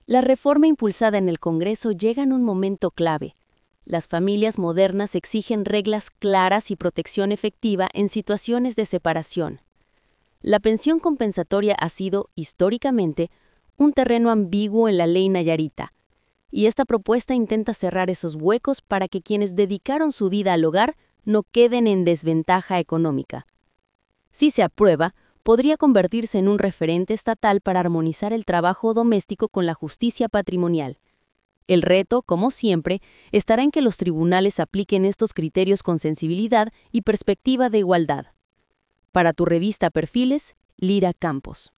La reforma impulsada en el Congreso llega en un momento clave. Las familias modernas exigen reglas claras y protección efectiva en situaciones de separación. La pensión compensatoria ha sido, históricamente, un terreno ambiguo en la ley nayarita, y esta propuesta intenta cerrar esos huecos para que quienes dedicaron su vida al hogar no queden en desventaja económica. Si se aprueba, podría convertirse en un referente estatal para armonizar el trabajo doméstico con la justicia patrimonial. El reto, como siempre, estará en que los tribunales apliquen estos criterios con sensibilidad y perspectiva de igualdad. Para tu revista Perfiles, Lira Campos.